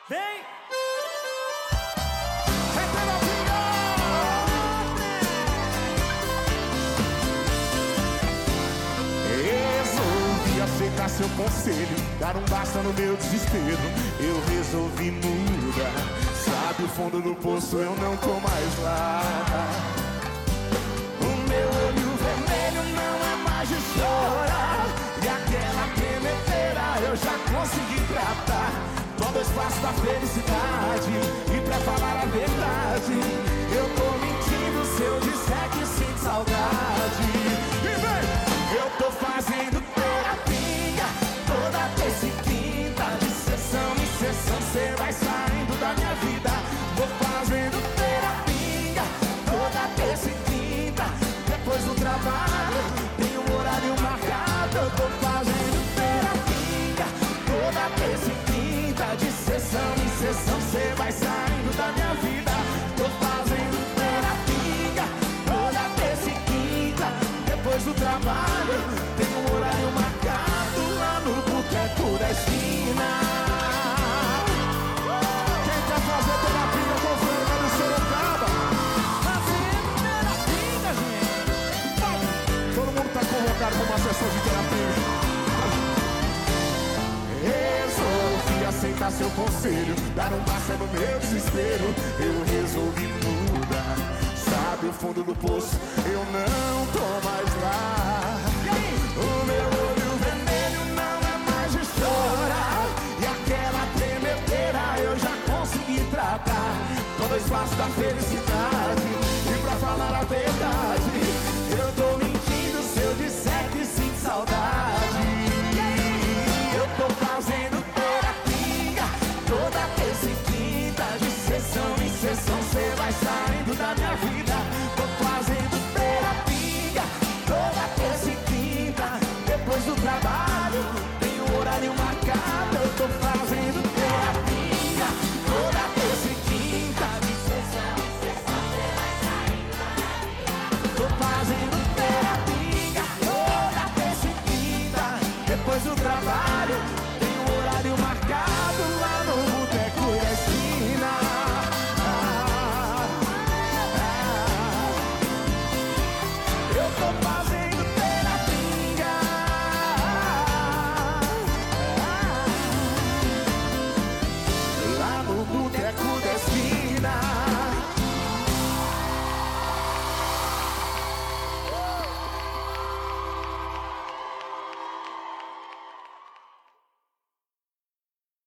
Vem! Resolvi aceitar seu conselho, dar um basta no meu desespero. Eu resolvi mudar. Sabe o fundo do poço, eu não tô mais lá. O meu olho vermelho não é mais de chorar, e aquela tremedeira eu já consegui tratar. Todo espaço da felicidade, e pra falar a verdade, eu tô mentindo se eu disser que sinto saudade. E vem! Eu tô fazendo terapia toda terça e quinta, de sessão em sessão cê vai saindo da minha vida. Tô fazendo terapia toda terça e quinta, depois do trabalho tem um horário marcado. Eu tô fazendo terapia toda terça e quinta, de sessão em sessão cê vai saindo da minha vida. Tô fazendo terapia toda terça e quinta, depois do trabalho tem um horário marcado lá no boteco da esquina. Quem quer fazer terapia com o Fernando Sorocaba? Fazendo terapia, gente! Todo mundo tá convocado pra uma sessão de terapia. Resolvi aceitar seu conselho, dar um basta no meu desespero. Eu resolvi mudar. Sabe o fundo do poço, eu não tô mais lá. O meu olho vermelho não é mais de chorar, e aquela tremedeira eu já consegui tratar. Todo espaço da felicidade, e pra falar a verdade, eu tô mentindo se eu disser que sinto saudade. Eu tô fazendo terapia toda terça e quinta, de sessão em sessão cê vai saindo da minha vida.